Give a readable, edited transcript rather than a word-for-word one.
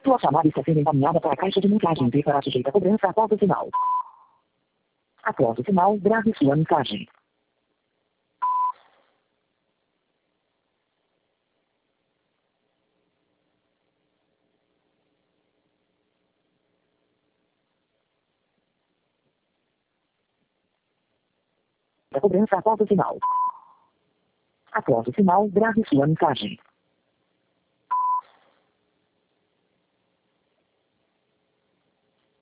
Sua chamada está sendo encaminhada para a caixa de mensagem e será sujeita a cobrança após o sinal. Após o sinal, grave sua mensagem. A cobrança após o sinal. Após o sinal, grave sua mensagem.